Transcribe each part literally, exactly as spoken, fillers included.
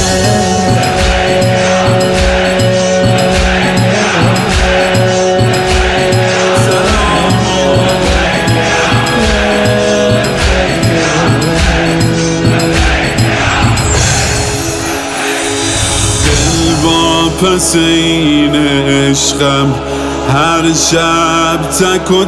پس این عشقم هر شب تک و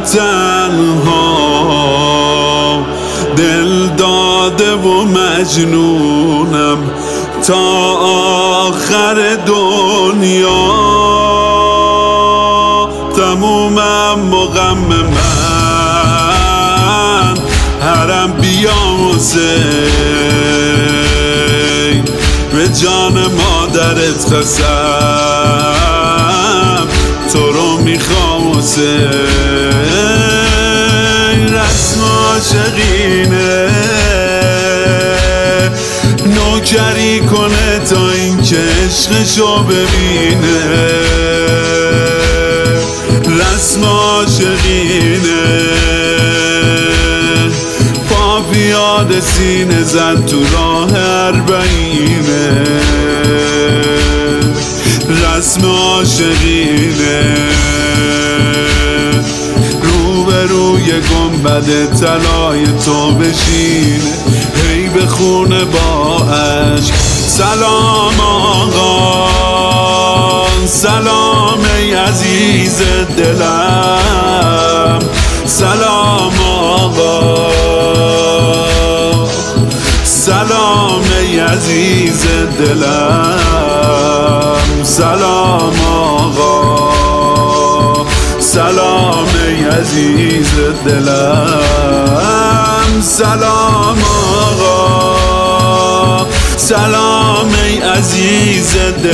تنها، دل داده و مجنونم تا آخر دنیا. تمومم مغم من هرم بیا حسین، به جان مادرت قسم تو رو میخوام حسین. رسم عاشقینه نوکری کنه تا این که عشقشو ببینه، رسم عاشقینه پا پیاده سینه زد تو راه اربعینه، رسم عاشقینه روبروی گنبد طلای تو بشینه، هی به خونه با عشق سلام آقا، سلام ای عزیز دلم، سلام آقا، سلام ای عزیز دلم، سلام آقا، سلام ای عزیز دلم، سلام آقا، سلام ای عزیز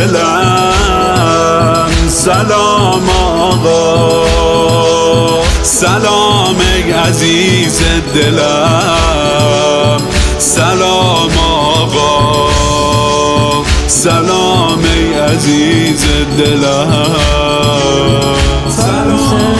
دلم، سلام آقا، سلام ای عزیز دلم، سلام آقا، سلام ای عزیز دلم، سلام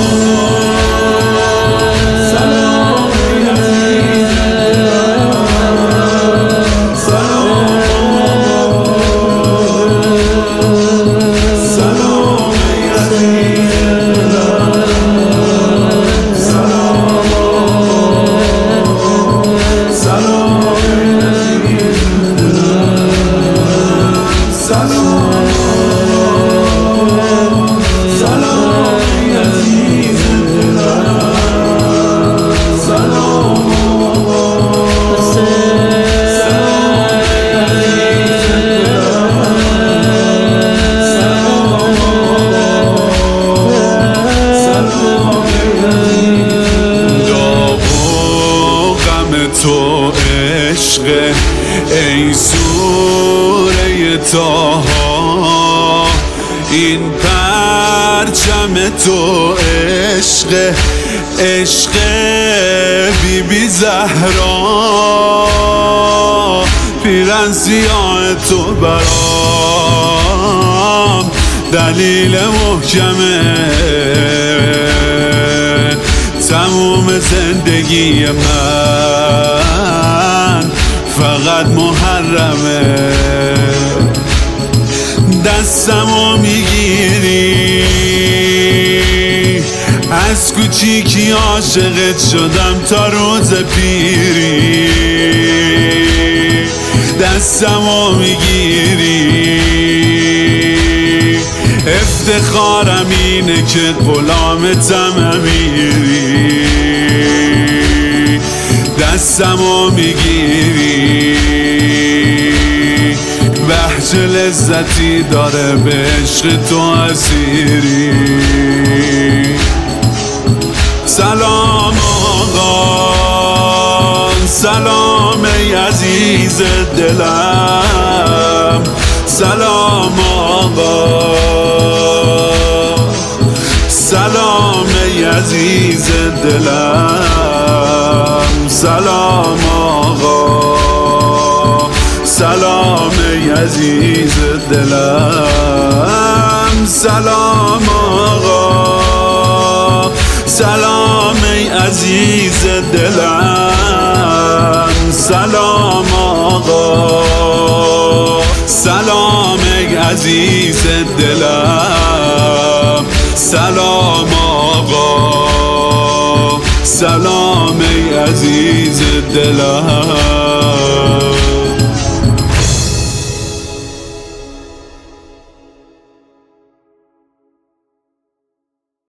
تو عشق ای سوره طاها، این پرچم تو عشق، عشق بی بی زهرا، پیرن سیاه تو برام دلیل محکمه، تموم زندگی من فقط محرمه، دستمو میگیری از کوچیکی عاشقت شدم تا روز پیری، دستمو میگیری افتخارم اینه که غلامتم امیری، دستمو میگیری بهج لذتی داره به عشق تو اسیری. سلام آقا، سلام ای عزیز دلم، سلام آقا، سلام ای عزیز دلم، سلام آقا، سلام ای عزیز دلم، سلام آقا، سلام ای عزیز دلم، سلام آقا، سلام ای عزیز دلم، سلام آقا، سلام ای عزیز دلم.